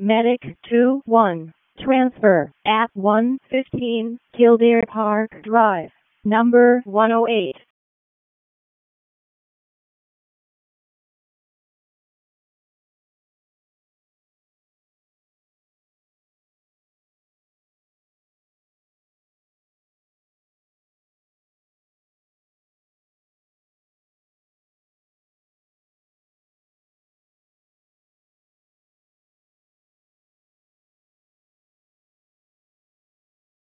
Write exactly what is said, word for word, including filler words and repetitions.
Medic two one. Transfer at one fifteen Kildare Park Drive, number one oh eight.